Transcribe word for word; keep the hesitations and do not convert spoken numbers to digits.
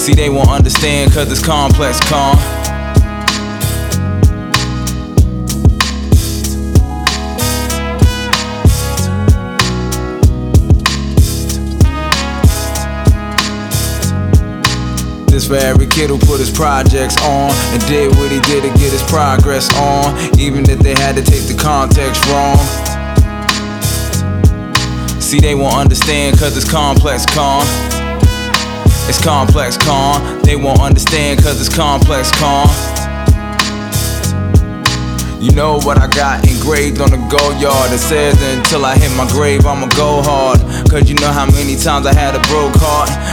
See, they won't understand cause it's complex, con. This for every kid who put his projects on and did what he did to get his progress on, even if they had to take the context wrong. See, they won't understand cause it's complex, con. It's complex, con. They won't understand cause it's complex, con. You know what I got engraved on the go yard? It says that until I hit my grave I'ma go hard. Cause you know how many times I had a broke heart.